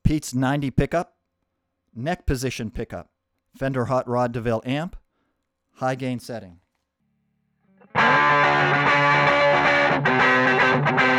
Pete's 90 pickup, neck position pickup, Fender Hot Rod DeVille amp, high gain setting.